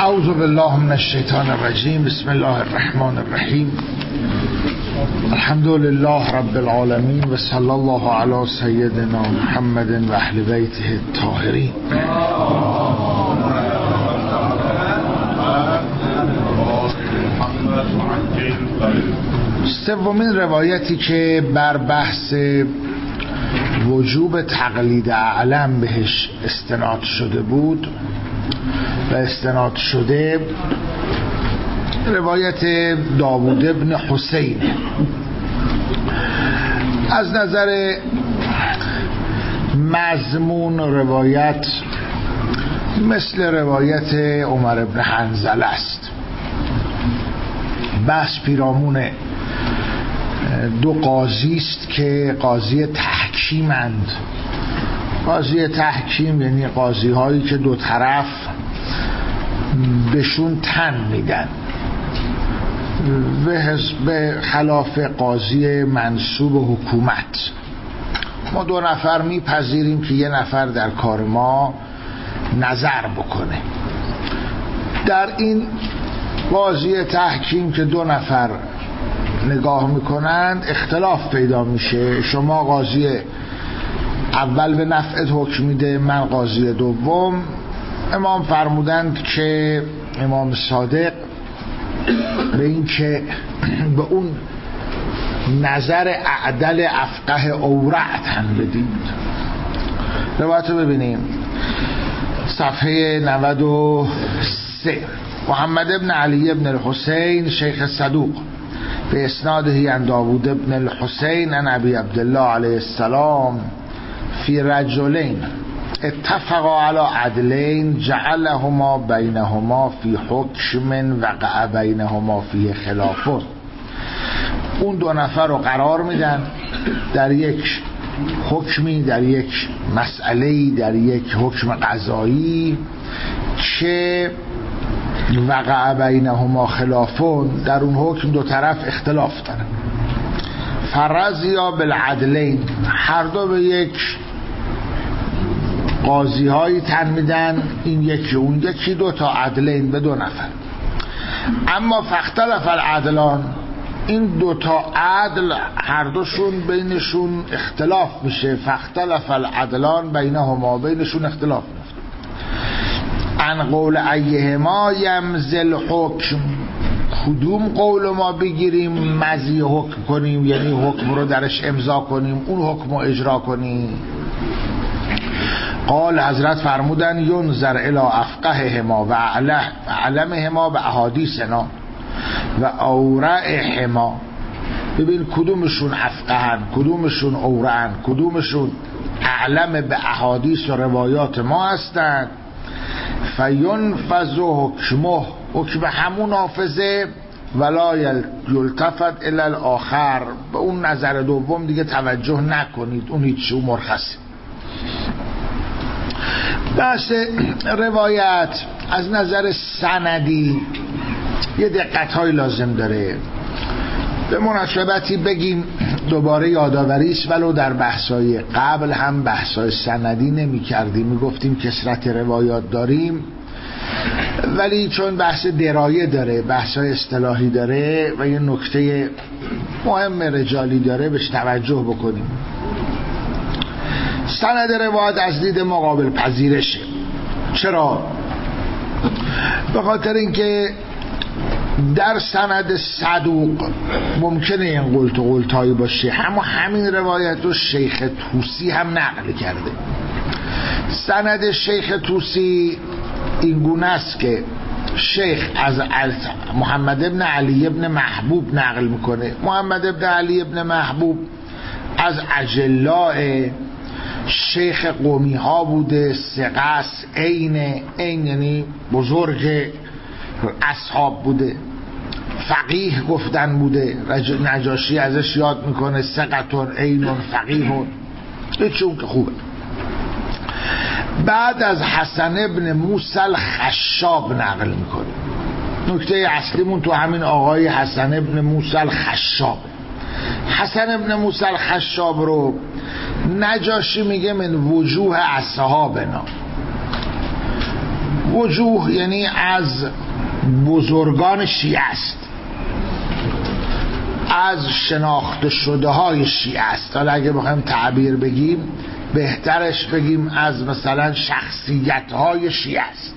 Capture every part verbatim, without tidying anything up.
اعوذ بالله من الشیطان الرجیم. بسم الله الرحمن الرحیم. الحمد لله رب العالمین و صلی الله علی سیدنا محمد و اهل بیته الطاهرین. سومین روایتی که بر بحث وجوب تقلید اعلم بهش استناد شده بود و استناد شده روایت داوود ابن حسین. از نظر مضمون روایت مثل روایت عمر ابن حنظله است. بحث پیرامون دو قاضی است که قاضی تحکیمند. قاضی تحکیم یعنی قاضی هایی که دو طرف بهشون تن میدن، به خلاف قاضی منصوب حکومت. ما دو نفر میپذیریم که یه نفر در کار ما نظر بکنه. در این قاضی تحکیم که دو نفر نگاه میکنند اختلاف پیدا میشه. شما قاضی اول به نفعت حکم میده، من قاضی دوم. امام فرمودند که امام صادق به این که به اون نظر اعدل افقه اورع تن بدید. روایت رو ببینیم صفحه نود و سه. محمد ابن علی ابن الحسین شیخ صدوق به اسناده عن داوود ابن الحسین عن ابی عبدالله علیه السلام فی رجلین اتفقا علی عدلین جعلهما بینهما فی حکم وقع بینهما فی خلافون. اون دو نفر رو قرار میدن در یک حکمی، در یک مسئله‌ای، در یک حکم قضایی که وقع بینهما خلافون، در اون حکم دو طرف اختلاف دارن. فرضیا بالعدلین، هر دو به یک قاضی هایی تن میدن، این یکی اون یکی، دو تا عدلین به دو نفر. اما فاختلف العدلان، این دو تا عدل هر دوشون بینشون اختلاف میشه. فاختلف العدلان بینهما، بینشون اختلاف میشه. عن قول ایهما یمزل حکم، کدوم قول ما بگیریم مزی حکم کنیم، یعنی حکم رو درش امضا کنیم، اون حکم رو اجرا کنیم. قال حضرت فرمودن ینظر الی افقههما و اعلمهما به احادیثنا و اورعهما. ببین کدومشون افقهن، کدومشون اورعن، کدومشون اعلم به احادیث و روایات ما هستند. فینفذ حکمه، حکم همون حافظه. ولا یلتفت الی الاخر، به اون نظر دوم دیگه توجه نکنید، اون هیچ، اون مرخصی. بحث روایت از نظر سندی یه دقت‌های لازم داره. به مناسبتی بگیم دوباره یادآوری است، ولو در بحث‌های قبل هم بحث‌های سندی نمی‌کردیم، می‌گفتیم کثرت روایات داریم، ولی چون بحث درایه داره، بحث‌های اصطلاحی داره و یه نکته مهم رجالی داره، بهش توجه بکنیم. سند روایت از دید مقابل پذیرشه. چرا؟ به خاطر اینکه در سند صدوق ممکنه این قلت و قلتایی باشه. اما همین روایت رو شیخ طوسی هم نقل کرده. سند شیخ طوسی این گونه است که شیخ از محمد ابن علی ابن محبوب نقل میکنه. محمد ابن علی ابن محبوب از اجلاء شیخ قومی ها بوده، سقس، عین عین یعنی بزرگ اصحاب بوده، فقیه گفتن بوده. نجاشی ازش یاد میکنه سقطون عینون فقیهون، هیچون که خوبه. بعد از حسن ابن موسی الخشاب نقل میکنه. نکته اصلیمون تو همین آقای حسن ابن موسی الخشاب. حسن ابن موسی الخشاب رو نجاشی میگه من وجوه اصحابنا، وجوه یعنی از بزرگان شیعه است، از شناخته شده های شیعه است. حالا اگه بخوایم تعبیر بگیم بهترش بگیم از مثلا شخصیت های شیعه است.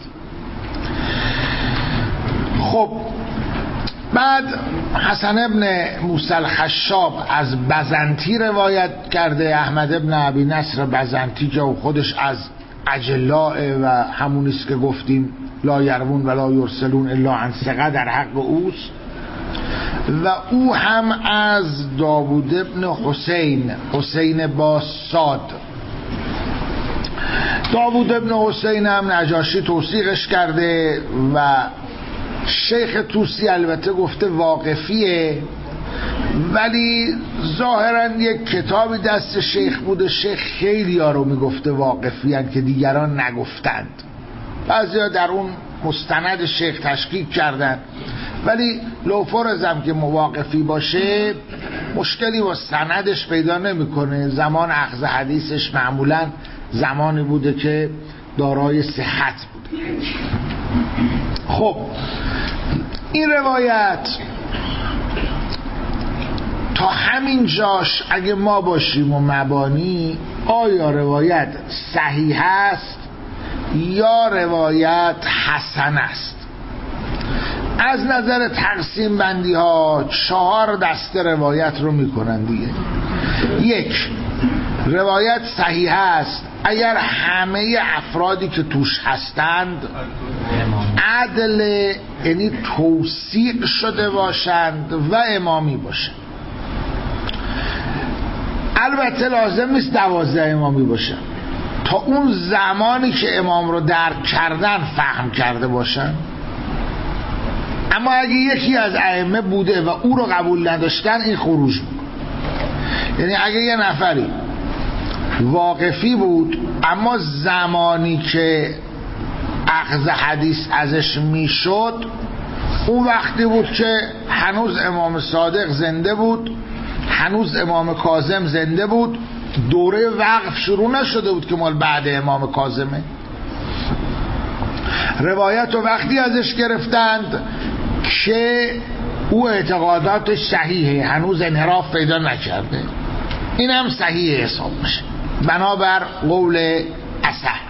خب بعد حسن ابن موسی الخشاب از بزنتی روایت کرده، احمد ابن ابی نصر بزنتی که خودش از اجلاء و همونیست که گفتیم لا یروون ولا یرسلون الا عن ثقه در حق اوست، و او هم از داوود ابن حسین، حسین با صاد. داوود ابن حسین هم نجاشی توثیقش کرده و شیخ طوسی البته گفته واقفیه، ولی ظاهرا یک کتابی دست شیخ بوده، شیخ خیلی ها رو میگفته واقفی هن که دیگران نگفتند. بعضی ها در اون مستند شیخ تشکیک کردن، ولی لو فرضم که مواقفی باشه مشکلی با سندش پیدا نمیکنه. زمان اخذ حدیثش معمولا زمانی بوده که دارای صحت بوده. خب این روایت تا همین جاش اگه ما باشیم و مبانی، آیا روایت صحیح است یا روایت حسن است؟ از نظر تقسیم بندی ها چهار دسته روایت رو میکنن دیگه. یک، روایت صحیح است اگر همه افرادی که توش هستند عدل، یعنی توثیق شده باشند و امامی باشند. البته لازم نیست دوازده امامی باشند، تا اون زمانی که امام رو درک کردن فهم کرده باشند. اما اگه یکی از ائمه بوده و او رو قبول نداشتن این خروج بود. یعنی اگه یه نفری واقفی بود اما زمانی که اخذ حدیث ازش میشد اون وقتی بود که هنوز امام صادق زنده بود، هنوز امام کاظم زنده بود، دوره وقف شروع نشده بود که مال بعد امام کاظمه. روایت رو وقتی ازش گرفتند که او اعتقاداتش صحیحه، هنوز انحراف پیدا نکرده، این هم صحیح حساب میشه بنابر قول اصح.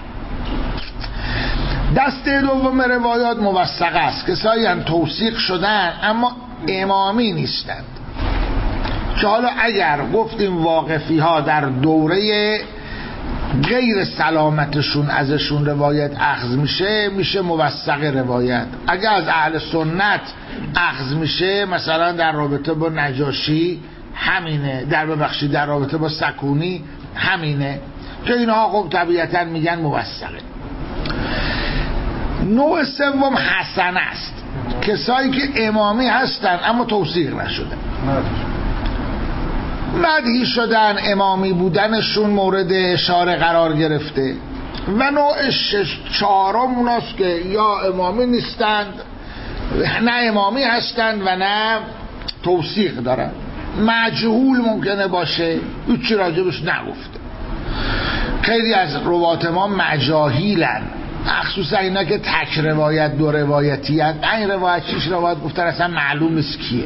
دسته دوم روایات موثقه است، کسایی هم توثیق شدن اما امامی نیستند، که حالا اگر گفتیم واقفی ها در دوره غیر سلامتشون ازشون روایت اخذ میشه میشه موثق روایت. اگر از اهل سنت اخذ میشه مثلا در رابطه با نجاشی همینه، در ببخشید در رابطه با سکونی همینه، که اینها خب طبیعتا میگن موثقه. نوع سوم حسن است، کسایی که امامی هستن اما توثیق نشدن، مدحی شدن، امامی بودنشون مورد اشاره قرار گرفته. و نوع شش چهارم اوناست که یا امامی نیستند، نه امامی هستند و نه توثیق دارن، مجهول ممکنه باشه، هیچی راجبش نگفته. خیلی از روات ما مجاهیلن، مخصوصا اینا که تک روایت دو روایتی هست، این روایت شش روایت گفتن اصلا معلوم است کیه.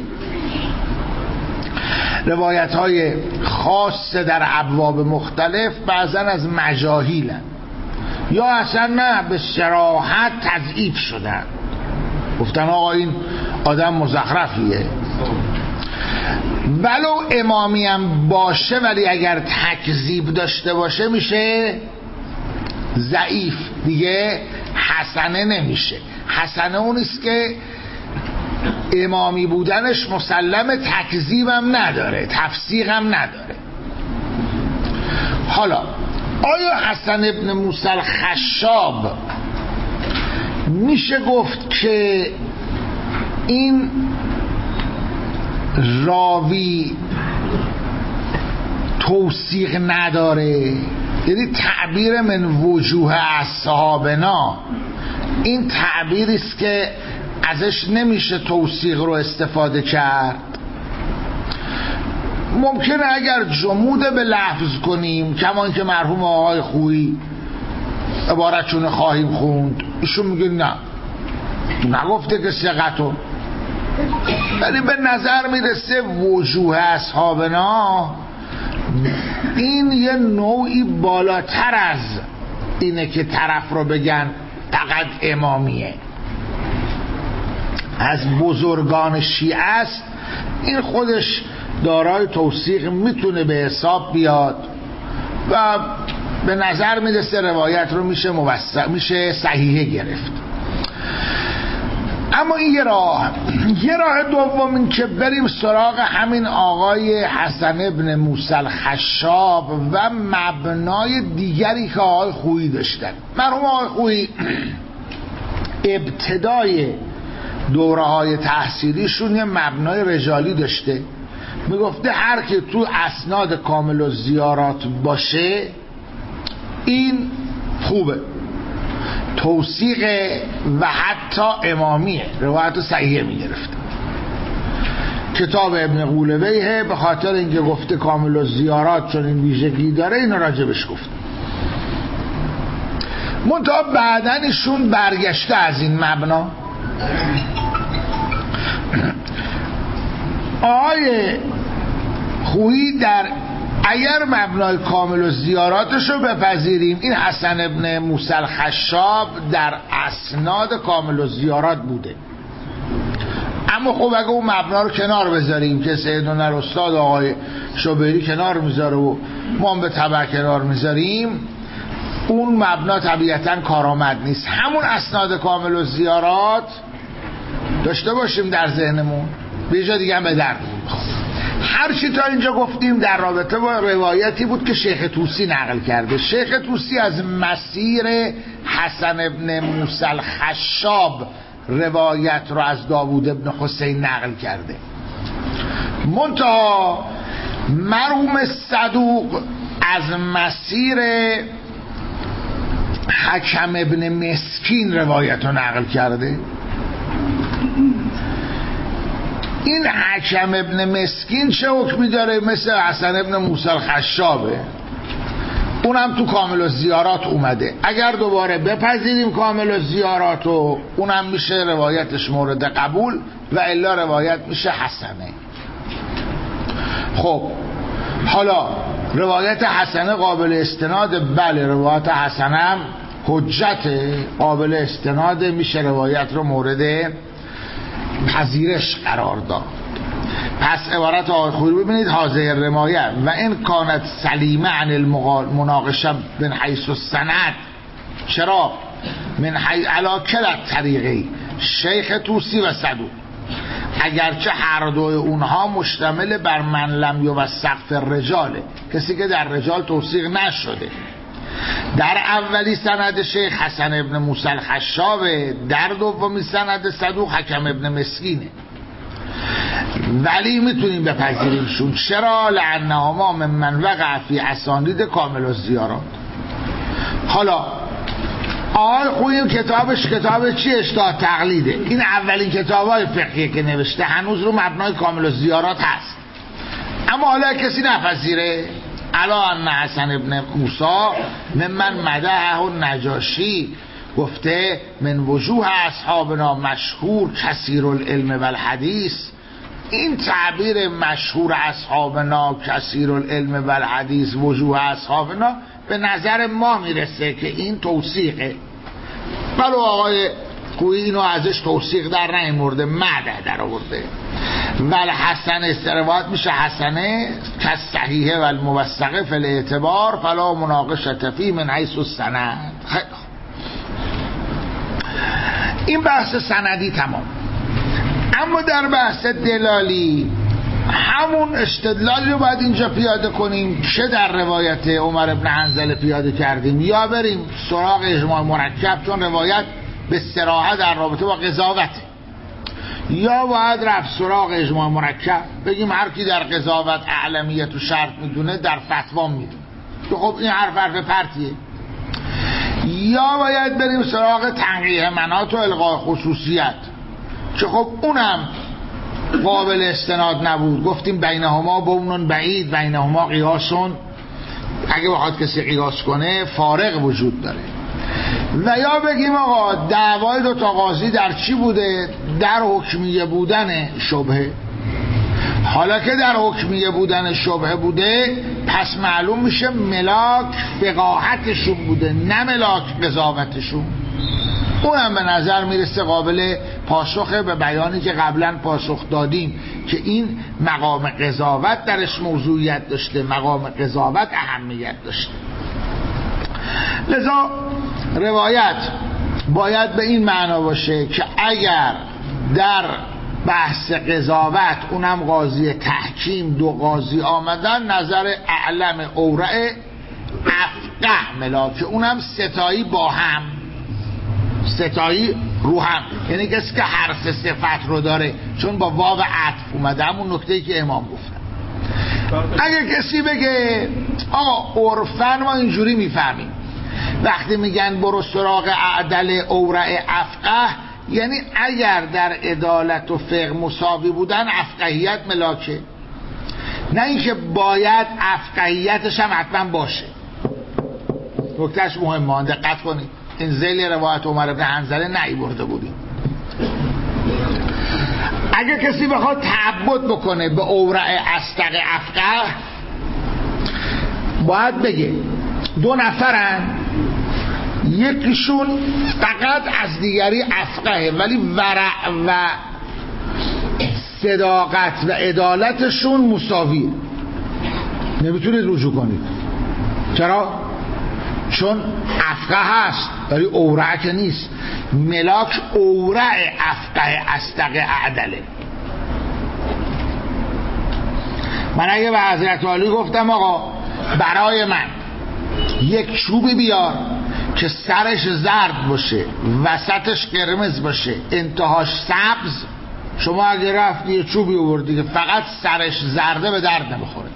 روایت های خاص در ابواب مختلف بعضا از مجاهیلن یا اصلا نه به صراحت تضعیف شدن، گفتن آقا این آدم مزخرفیه. ولو امامی هم باشه ولی اگر تکذیب داشته باشه میشه ضعیف دیگه، حسنه نمیشه. حسنه اونیست که امامی بودنش مسلم، تکذیب هم نداره، تفسیق هم نداره. حالا آیا حسن ابن موسی الخشاب میشه گفت که این راوی توثیق نداره؟ یعنی تعبیر من وجوه اصحابنا این تعبیری است که ازش نمیشه توثیق رو استفاده کرد. ممکنه اگر جمود به لفظ کنیم، کمان که مرحوم آقای خویی عبارتشون خواهیم خوند، ایشون میگه نه نگفته که ثقتو، ولی به نظر میرسه وجوه اصحابنا این یه نوعی بالاتر از اینه که طرف رو بگن فقط امامیه، از بزرگان شیعه است. این خودش دارای توثیق میتونه به حساب بیاد و به نظر میرسه روایت رو میشه موثق میشه صحیحه گرفت. اما این یه راه یه راه دوم این که بریم سراغ همین آقای حسن ابن موسی الخشاب و مبنای دیگری که آقای خویی داشتن. مرحوم آقای خویی ابتدای دوره های تحصیلیشون یه مبنای رجالی داشته، میگفته هر که تو اسناد کامل و زیارات باشه این خوبه، توثیق و حتی امامیه، روایت صحیحه میگرفت. کتاب ابن قولویه به خاطر اینکه گفته کامل و زیارات چون این ویژگی داره اینو راجبش گفت. منتها بعدن ایشون برگشته از این مبنا. آقای خویی در اگر مبنای کامل و زیاراتش رو بپذیریم، این حسن ابن موسی الخشاب در اسناد کامل و زیارات بوده. اما خب اگه اون مبنا رو کنار بذاریم که سیدون الاستاد آقای شوبری کنار میذاره و ما به تبع کنار میذاریم، اون مبنا طبیعتا کارآمد نیست. همون اسناد کامل و زیارات داشته باشیم در ذهنمون، به جا دیگه هم به درد میخوره. هر چی تا اینجا گفتیم در رابطه با روایتی بود که شیخ طوسی نقل کرده. شیخ طوسی از مسیر حسن ابن موسی الخشاب روایت رو از داوود ابن حسین نقل کرده. منتها مرحوم صدوق از مسیر حکم ابن مسکین روایت رو نقل کرده. این حکم ابن مسکین چه حکمی داره؟ مثل حسن ابن موسی الخشابه، اونم تو کامل الزیارات اومده. اگر دوباره بپذیریم کامل الزیارات و اونم میشه روایتش مورد قبول و الا روایت میشه حسنه. خب حالا روایت حسنه قابل استناد، بله روایت حسنه هم حجت قابل استناد، میشه روایت رو مورد پذیرش قرار داد. پس عبارت آقای خویی ببینید، حاضر رمایه و این کانت سلیمه عن المناقشه من حیث السند. چرا؟ من حیث علا کلت طریقی شیخ طوسی و صدوق، اگرچه هر دوی اونها مشتمل بر من لم یوثق فی الرجاله، کسی که در رجال توثیق نشده. در اولی سند شیخ حسن ابن موسی الخشابه، در دومی سند صدوق حکم ابن مسکینه، ولی میتونیم بپذیریمشون. چرا؟ لعنهما ممن وقع فی اسانید کامل الزیارات. حالا آقای خویی کتابش کتاب چی؟ اشتاط تقلیده. این اولین کتابای فقهی که نوشته، هنوز رو مبنای کامل الزیارات هست. اما حالا کسی نپذیره علا ان حسن ابن موسی ممن مدحه النجاشی گفته من وجوه اصحابنا مشهور کثیر العلم و الحدیث. این تعبیر مشهور اصحابنا کثیر العلم و الحدیث وجوه اصحابنا به نظر ما میرسه که این توثیقه، ولو آقای خویی اینو ازش توثیق در نیامده، مدح در آورده. ول حسن استروات میشه حسنه که صحیحه و الموثقه فی الاعتبار فلا مناقشه فی من حیث السند. این بحث سندی تمام. اما در بحث دلالی همون استدلالی رو باید اینجا پیاده کنیم که در روایت عمر ابن حنظله پیاده کردیم، یا بریم سراغ اجماع مرکب چون روایت به صراحت در رابطه با قضاوته، یا باید رفت سراغ اجماع مرکب بگیم هر کی در قضاوت اعلمیت و شرط میدونه در فتوا میدونه که خب این حرف حرف پرتیه، یا باید بریم سراغ تنقیح منات و الغاء خصوصیت که خب اونم قابل استناد نبود. گفتیم بینهما بونون بعید، بینهما قیاسون، اگه بخواد کسی قیاس کنه فارق وجود داره. و یا بگیم آقا دعوای دو تا قاضی در چی بوده؟ در حکمیه بودن شبهه. حالا که در حکمیه بودن شبهه بوده، پس معلوم میشه ملاک فقاهتشون بوده نه ملاک قضاوتشون. اونم به نظر میرسه قابل پاسخه به بیانی که قبلا پاسخ دادیم که این مقام قضاوت درش موضوعیت داشته، مقام قضاوت اهمیت داشته. لذا روایت باید به این معنا باشه که اگر در بحث قضاوت اونم قاضی تحکیم دو قاضی آمدن، نظر اعلم اورع افقه ملاک، اونم ستایی با هم، ستایی رو هم، یعنی کسی که هر سه صفت رو داره، چون با واو عطف اومده، همون نکته‌ای که امام گفتن. اگه کسی بگه آقا عرفاً ما اینجوری میفهمیم وقتی میگن برو سراغ اعدل اورع افقه، یعنی اگر در عدالت و فقه مساوی بودن افقهیت ملاکه، نه اینکه باید افقهیتش هم حتما باشه. نکتهش مهمه، دقت کنید. این ذیل روایت عمر بن حنظله نعی برده بودیم. اگه کسی بخواد تعبد بکنه به اورع اصدق افقه، باید بگه دو نفرن، یکیشون فقط از دیگری افقهه ولی ورع و صداقت و عدالتشون مساویه، نمیتونید رجوع کنید. چرا؟ چون افقه هست ولی اورع که نیست. ملاک اورع افقه اصدق اعدله. من اگه به حضرت علی گفتم آقا برای من یک چوبی بیار که سرش زرد باشه، وسطش قرمز باشه، انتهاش سبز، شما اگه رفتی یه چوبی آوردی که فقط سرش زرده، به درد نمیخوره.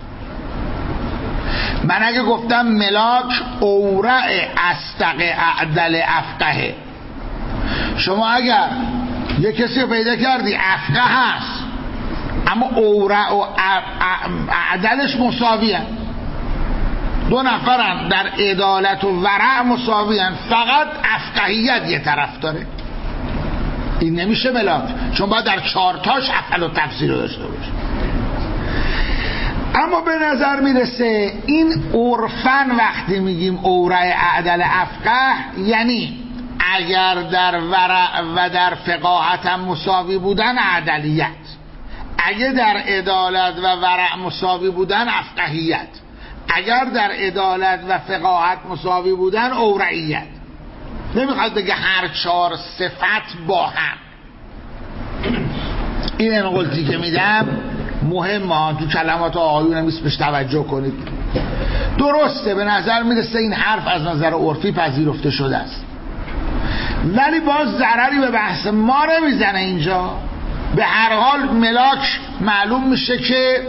من اگه گفتم ملاک اورع اصدق اعدل افقه، شما اگر یه کسی رو پیدا کردی افقه هست اما اورع و اعدلش مساوی هست، دو نفرن در عدالت و ورع مساوی هست، فقط افقهیت یه طرف داره، این نمیشه ملاک، چون باید در چارتاش افعل و تفسیر رو داشته باشه. اما به نظر میرسه این عرفاً وقتی میگیم اورع اعدل افقه، یعنی اگر در ورع و در فقاهت هم مساوی بودن عدلیت، اگر در عدالت و ورع مساوی بودن افقهیت، اگر در عدالت و فقاهت مساوی بودن اورعیت. نمیخواد بگه هر چهار صفت با هم. این انقلتی که میدم مهمه، تو کلمات آقایون هم بهش توجه کنید. درسته به نظر میرسه این حرف از نظر عرفی پذیرفته شده است، ولی باز ضرری به بحث ما نمیزنه اینجا. به هر حال ملاک معلوم میشه که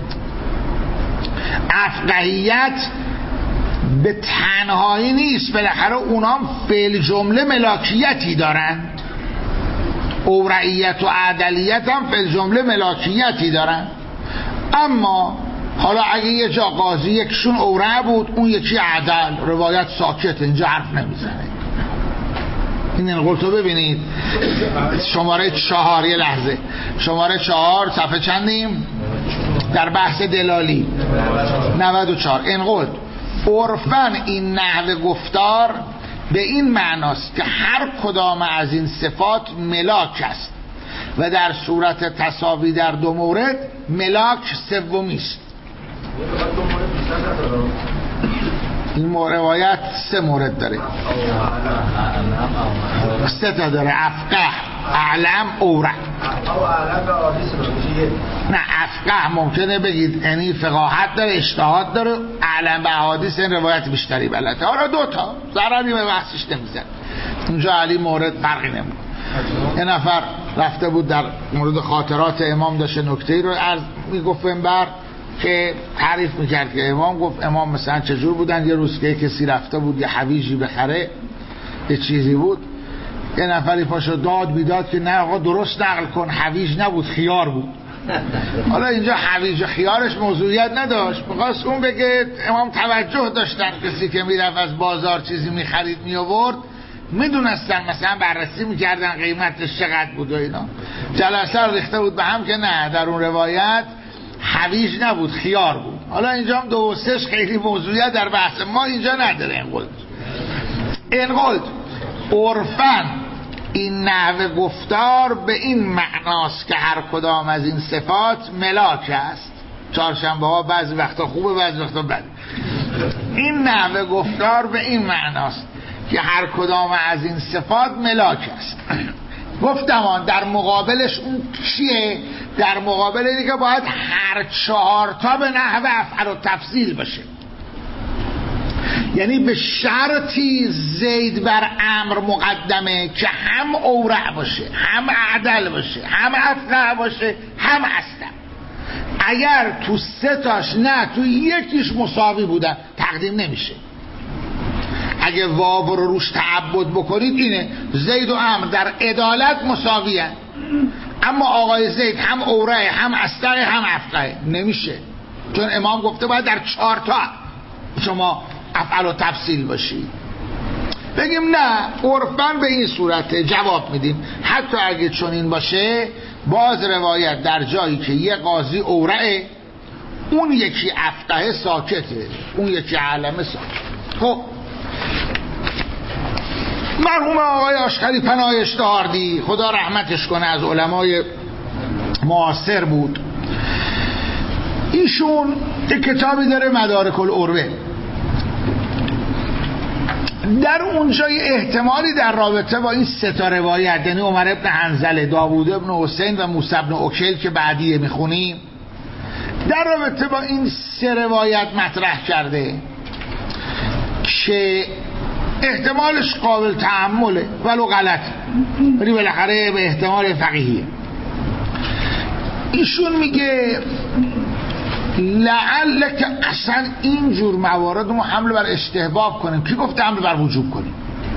افقهیت به تنهایی نیست، بالاخره اونام فعل جمله ملاکیتی دارن، اورعیت و عدلیت هم فعل جمله ملاکیتی دارن. اما حالا اگه یه جا قاضی یکشون اورع بود اون یکی عدل، روایت ساکت، اینجا حرف نمیزنه. این انقلت رو ببینید، شماره چهار، یه لحظه، شماره چهار صفحه چندیم؟ در بحث دلالی نود و چهار. انقلت عرفاً این نحو گفتار به این معناست که هر کدام از این صفات ملاک است و در صورت تساوی در دو مورد ملاک سومی است. این روایت سه مورد داره، سه تا داره، افقه، اعلم، اورع. نه افقه ممکنه بگید یعنی فقاهت داره، اجتهاد داره، اعلم به احادیث این روایت بیشتری بلده. حالا دو تا ضرری به بحثش نمیزن، اونجا علی مورد فرقی نمیکنه. یه نفر رفته بود در مورد خاطرات امام، داشته نکته‌ای رو عرض میگفت بر که تعریف میکرد که امام گفت امام مثلا چجور بودن. یه روز که کسی رفته بود یه حویجی بخره، یه چیزی بود، یه نفری پاشو داد بیداد که نه آقا درست نقل کن، حویج نبود خیار بود. حالا اینجا حویج خیارش موضوعیت نداشت، میخواست اون بگه امام توجه داشتن کسی که میرفت از بازار چیزی میخرید میآورد میدونستن، مثلا بررسی میکردن قیمتش چقدر بود و اینا. جلسه رو ریخته بود به هم که نه، در اون روایت هویج نبود، خیار بود. حالا اینجا هم دو و سهش خیلی موضوعیت در بحث ما اینجا نداره. انقلد انقلد عرفاً این نحوه گفتار به این معناست که هر کدام از این صفات ملاک است. چهارشنبه ها بعضی وقتا خوبه بعضی وقتا بده. این نحوه گفتار به این معناست که هر کدام از این صفات ملاک است. گفتم در مقابلش اون چیه؟ در مقابل اینه که باید هر چهار تا به نحو افعل و تفضیل باشه. یعنی به شرطی زید بر امر مقدمه که هم اورع باشه، هم اعدل باشه، هم افقه باشه، هم اصلا. اگر تو سه تاش نه تو یکیش مساوی بودن تقدیم نمیشه. اگه واو رو روش تعبد بکنید اینه زید و امر در عدالت مساوی هست، اما آقای زید هم اورع هم اصلا هم افقه نمیشه، چون امام گفته باید در چهار تا شما افعل و تفصیل باشید. بگیم نه عرفاً به این صورت جواب میدیم حتی اگه چون این باشه باز روایت در جایی که یه قاضی اورعه اون یکی افقه ساکته، اون یکی علمه ساکت. خب مرحوم آقای آشکری پناه اشتهاردی خدا رحمتش کنه از علمای معاصر بود. ایشون یک کتابی داره مدارک العروه، در اونجای احتمالی در رابطه با این سه تا روایت یعنی عمر ابن حنظله، داوود ابن حسین و موسی ابن عقیل که بعدیه میخونیم، در رابطه با این سه روایت مطرح کرده که احتمالش قابل تأمله ولو غلط، ولی بالاخره به احتمال فقیهیه. ایشون میگه لعل که اصلا اینجور موارد ما حمله بر استحباب کنیم. کی گفته حمله بر وجوب کنیم؟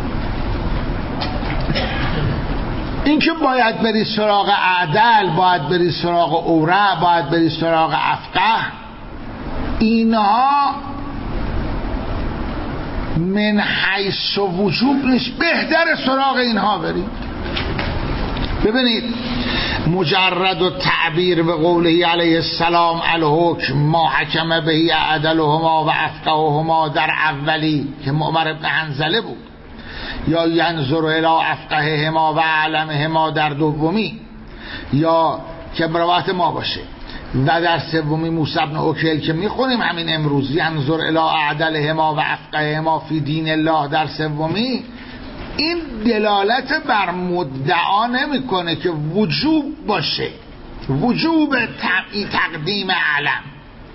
این که باید بری سراغ عدل، باید بری سراغ اورع، باید بری سراغ افقه، اینها من حیث و وجوب نیست، بهتر سراغ اینها بریم. ببینید مجرد و تعبیر به قوله علیه السلام الحکم ما حکم بهی عدلهما و افقههما در اولی که عمر ابن حنظله بود، یا ینظر الی افقههما و علمهما در دومی، یا که روایت ما باشه، و در سومی موسی بن عقیل که میخونیم همین امروز ینظر الی اعدلهما و افقههما فی دین الله در سومی، این دلالت بر مدعا نمیکنه که وجوب باشه، وجوب تقدیم علم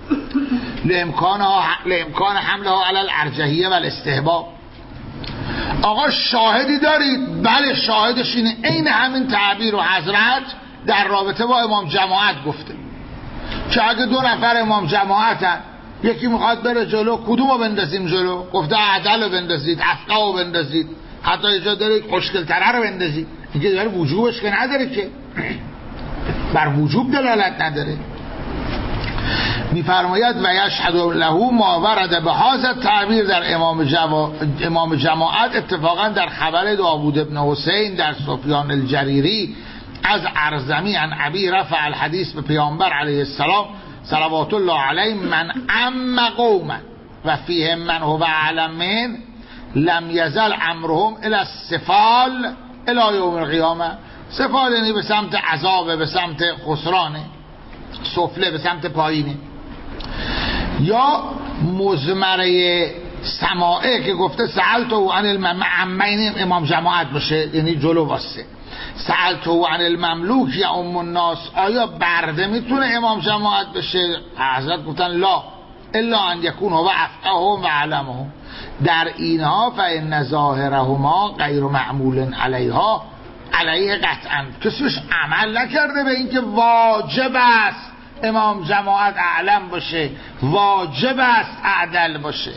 لامکان حملها علی الارجحیه و الاستحباب. آقا شاهدی دارید؟ بله شاهدش اینه، عین همین تعبیر و حضرت در رابطه با امام جماعت گفته که اگه دو نفر امام جماعتن یکی میخواد بره جلو، کدوم رو بندازیم جلو؟ گفته عدل رو بندازید، افقه رو بندازید، حتی اینجا داره خوشگل‌تره رو بندازید. اینجا داره وجوبش که نداره، که بر وجوب دلالت نداره. میفرماید و یشهد له ما ورد به هذا تعبیر در امام, جوا... امام جماعت اتفاقا در خبر داوود ابن حسین در سفیان الجریری از ارزمی عن ابی رفع الحدیث به پیامبر علیه السلام صلوات الله علیه من ام قوما و فیهم من هو اعلم من لم یزل امرهم الى السفال الى یوم القیامه. سفال یعنی به سمت عذاب، به سمت خسرانه، سفله به سمت پایینه. یا مزمره سماعه که گفته سألته عن المملوک، امام جماعت باشه یعنی جلو واسه، سألته عن المملوک یا ام الناس، آیا برده میتونه امام جماعت بشه؟ حضرت گفتن لا الا ان یکون هو افقههم و علمهم. در اینها فإن ظاهرهما غیر معمول علیها علیه قطعا، کسیش عمل نکرده به اینکه واجب است امام جماعت اعلم باشه، واجب است اعدل باشه.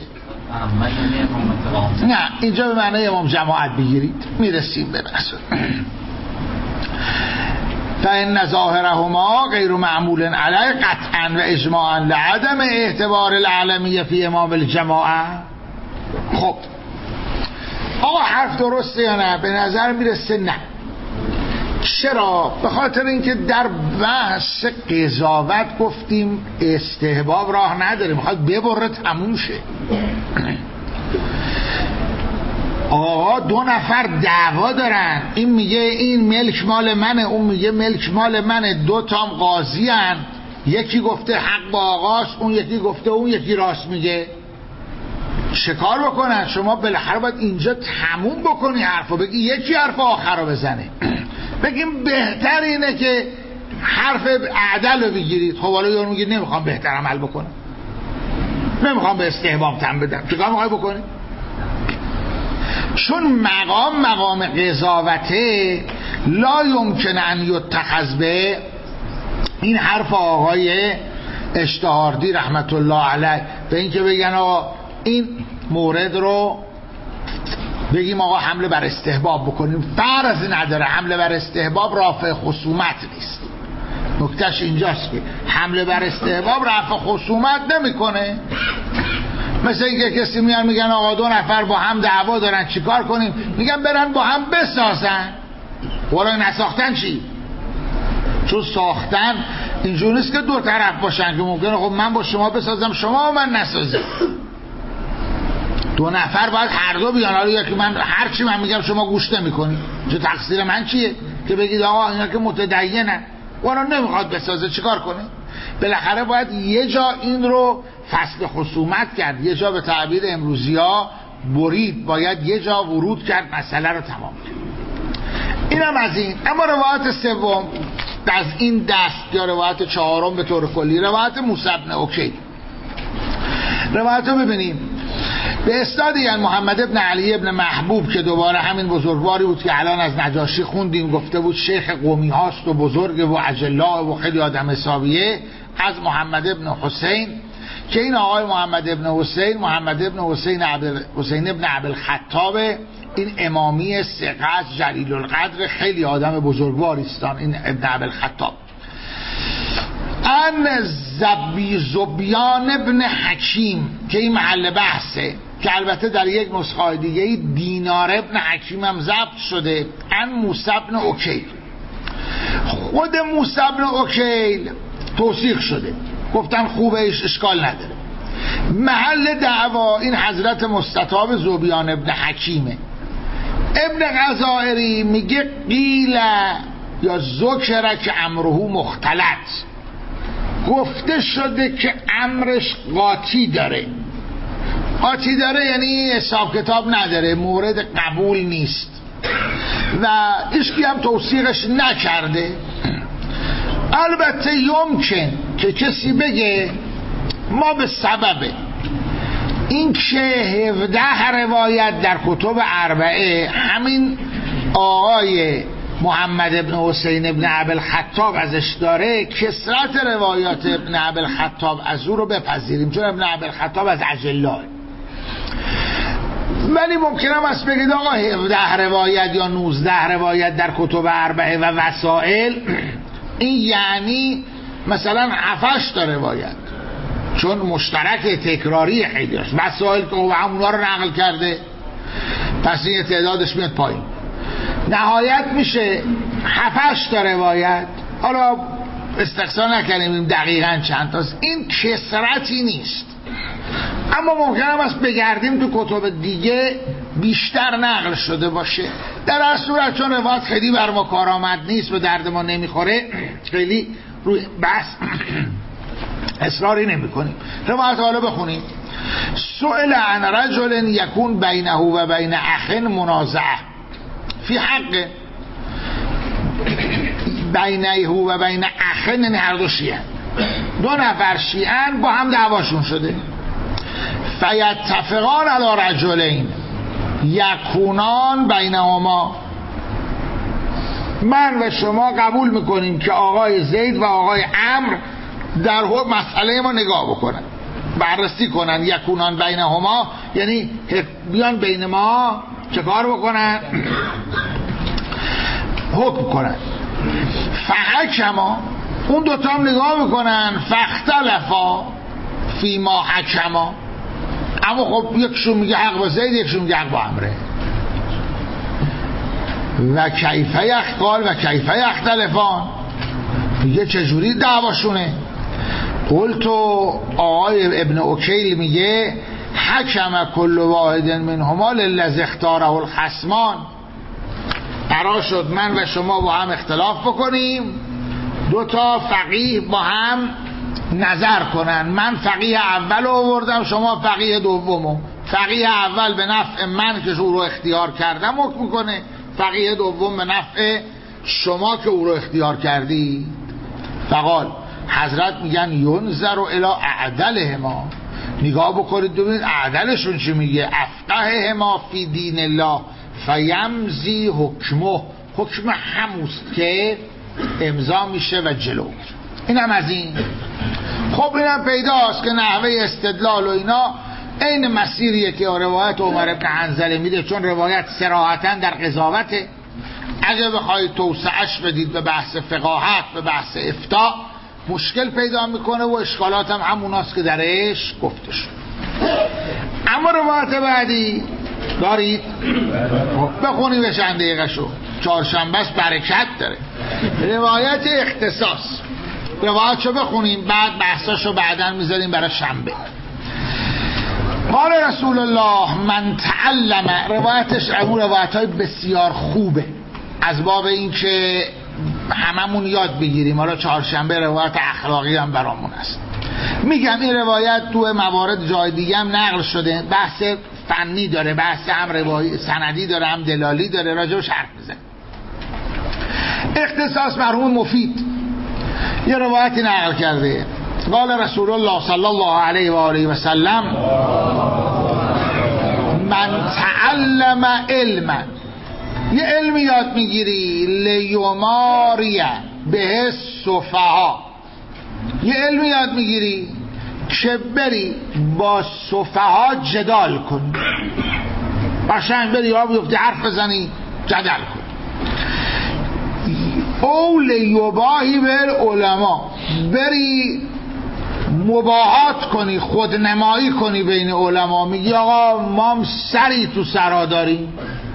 نه اینجا به معنی امام جماعت بگیرید، میرسیم به بحث. فإن ظاهرهما غیر معمول علیه قطعا و اجماعا لعدم اعتبار العلمیه فی امام الجماعه. خب آقا حرف درسته یا نه؟ به نظر میرسه نه. چرا؟ به خاطر اینکه در بحث قضاوت گفتیم استحباب راه نداره، میخواد ببره تموم شه. آقا دو نفر دعوا دارن، این میگه این ملک مال منه، اون میگه ملک مال منه، دو تام قاضی هن، یکی گفته حق با آقاست، اون یکی گفته اون یکی راست میگه. چه کار بکنن؟ شما بالاخره باید اینجا تموم بکنی حرفو، بگی یکی حرف آخر رو بزنه. بگیم بهتر اینه که حرف عدل رو بگیرید. خب حالا یارو میگه نمیخوام بهتر عمل بکنم، نمیخوام به استحباب تن بدم، چه کار میخوای بکنی؟ چون مقام مقام قضاوته، لا یمکن ان یتخذ به این حرف آقای اشتهاردی رحمت الله علیه به این که بگن آقا این مورد رو بگیم آقا حمله بر استحباب بکنیم، فرض نداره. حمله بر استحباب رافع خصومت نیست. نکتهش اینجاست که حمله بر استحباب رفع خصومت نمیکنه. مثل اینکه کسی میان میگن آقا دو نفر با هم دعوا دارن چیکار کنیم؟ میگن برن با هم بسازن. ولی نساختن چی؟ چون ساختن اینجور نیست که دو طرف باشن که ممکنه خب من با شما بسازم شما و من نسازم. دو نفر باید هر دو بیان. حالا یا که من هر چی من میگم شما گوش نمیکنید، چه تقصیر من چیه که بگید آقا اینا که متدینن والا نمیخواد بسازه چیکار کنه؟ بالاخره باید یه جا این رو فصل خصومت کرد، یه جا به تعبیر امروزی ها برید، باید یه جا ورود کرد، مسئله رو تمام کرد. اینم از این. اما روایت سوم از این دست یا روایت چهارم به طور کلی، روایت موسی بن عکیل. روایت رو ببینیم. به اسناد یعنی محمد ابن علی ابن محبوب که دوباره همین بزرگواری بود که الان از نجاشی خوندیم، گفته بود شیخ قومی هاست و بزرگ و اجلا و خیلی آدم حسابیه، از محمد ابن حسین که این آقای محمد ابن حسین محمد ابن حسین عبد حسین ابن عبدالخطاب، این امامی ثقه جلیل القدر، خیلی آدم بزرگواری است این ابن عبدالخطاب. ان زبی زبیان ابن حکیم که این محل بحثه، که البته در یک نسخه دیگه دینار ابن حکیم هم ضبط شده. ان موسی بن عکیل، خود موسی بن عکیل توثیق شده، گفتن خوبه، اشکال نداره. محل دعوا این حضرت مستطاب زبیان ابن حکیمه. ابن غزائری میگه قیل یا ذکر که امره مختلط، گفته شده که امرش قاطی داره. قاطی داره یعنی حساب کتاب نداره، مورد قبول نیست و هیچکی هم توثیقش نکرده. البته یمکن که کسی بگه ما به سبب این که هفده روایت در کتب اربعه همین آقای محمد ابن حسین ابن عبدالخطاب ازش داره، کثرت روایات ابن عبدالخطاب از او رو بپذیریم، چون ابن عبدالخطاب از اجلاه. ولی ممکنه هم از بگید آقا هفده روایت یا نوزده روایت در کتب اربعه و وسائل، این یعنی مثلا هفتش تا روایت، چون مشترک تکراری خیلی هست. وسائل که او همونا رو نقل کرده، پس این تعدادش میاد پایین، نهایت میشه هفتش تا روایت. حالا استقصا نکنیم دقیقاً چند تاست، این کثرتی نیست. اما ممکنه هم است بگردیم تو کتب دیگه بیشتر نقل شده باشه. در هر صورت چون روایت خیلی بر ما کارآمد نیست، به درد ما نمیخوره، خیلی روی بحث اصراری نمی کنیم. روایت حالا بخونیم. سئل عن رجل یکون بینه و بین اخ منازعه فی حق بینه و بین اخ، یعنی هر دو شیعه، دو نفر شیعه با هم دعواشون شده. فیتفقان علی رجلین یکونان بینهما، من و شما قبول میکنیم که آقای زید و آقای عمرو در مسئله ما نگاه بکنن، بررسی کنن. یکونان بینهما یعنی بیان بین ما چه کار بکنن؟ حکم کنن. فحکما، اون دوتا هم نگاه بکنن. فاختلفا فی ما حکما، اما خب یکشون میگه حق با زید، یکشون میگه حق با عمره. و کیف یخقال و کیف یختلفان، میگه چجوری دعواشونه. قلت آقای ابن اکیل میگه حکم کل واحد منهما للذی اختاره الخصمان، قرار شد من و شما با هم اختلاف بکنیم، دو تا فقیه با هم نظر کنن، من فقیه اول رو آوردم، شما فقیه دومو، فقیه اول به نفع من که او رو اختیار کردم حکم میکنه، فقیه دوم به نفع شما که او رو اختیار کردی. فقال حضرت میگن ینظر الی اعدلهما، نگاه بکنید ببینید اعدلشون چی میگه. افقههما فی دین الله فیمضی حکمه، حکم هموست که امضا میشه و جلو. اینم از این. خب اینم پیداست که نحوه استدلال و اینا این مسیریه که روایت عمر بن حنظله میده، چون روایت صراحتا در قضاوته. اگه بخواید توسعش بدید به بحث فقاهت، به بحث افتاء، مشکل پیدا میکنه و اشکالات هم هموناست که درش گفته شد. اما روایت بعدی دارید بخونی به چند دقیقه شو، چهارشنبهش برکت داره. روایت اختصاص، روایتشو بخونیم بعد بحثاشو بعداً میذاریم برای شنبه. قال رسول الله من تعلم، روایتش اون روایت های بسیار خوبه از باب این که هممون یاد بگیریم. حالا چهارشنبه روایت اخلاقی هم برامون است. میگم این روایت تو موارد جای دیگه هم نقل شده، بحث فنی داره، بحث هم روایت سندی داره هم دلالی داره، راجبش حرف میزنه. اختصاص مرحوم مفید یه روایتی نقل کرده، قال رسول الله صلی الله علیه و آله و سلم من تعلم علما، یه علمی یاد میگیری لیماریه به صفها، یه علمی یاد میگیری که بری با صفها جدال کنی، قشنگ بری ها بیفتی حرف بزنی جدل کنی. او لیباهی به علما، بری مباهات کنی، خودنمایی کنی بین علما، میگی آقا ما سری تو سرا داریم.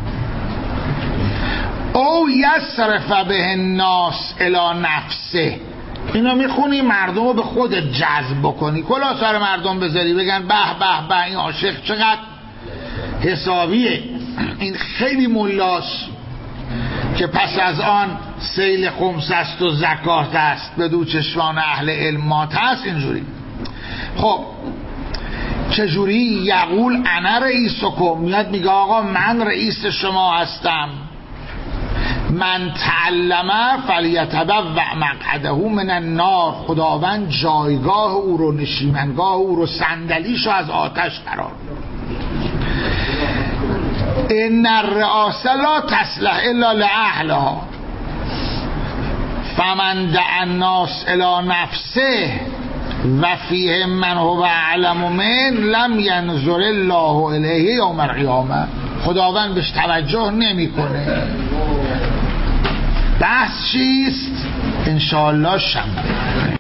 او یصرف به الناس الی نفسه، اینو میخونی مردم رو به خود جذب بکنی، کلا سر مردم بذاری بگن به به به این عاشق چقدر حسابیه، این خیلی ملاست که پس از آن سیل خمس است و زکات است، به دو چشمان اهل علمات هست. اینجوری خب چجوری؟ یقول انا رئیسکم، میاد میگه آقا من رئیس شما هستم. من تعلم فلیتبوأ مقعده من النار، خداوند جایگاه او رو، نشیمنگاه او رو، صندلیشو از آتش قرار میده. ان الرئاسه لا تصلح الا لاهلها فمن دعا الناس الی نفسه و فیهم من هو اعلم من لم ینظر الله الیه یوم القیامه، خداوند بهش توجه نمیکنه. بحث چیست؟ انشاءالله شنبه.